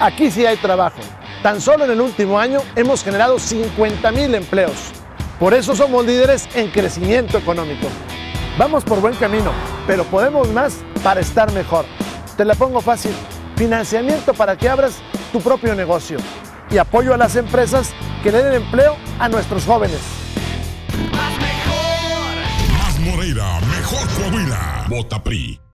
Aquí sí hay trabajo. Tan solo en el último año hemos generado 50,000 empleos. Por eso somos líderes en crecimiento económico. Vamos por buen camino, pero podemos más para estar mejor. Te la pongo fácil. Financiamiento para que abras tu propio negocio y apoyo a las empresas que le den empleo a nuestros jóvenes. Más Moreira, mejor Coahuila. Vota PRI.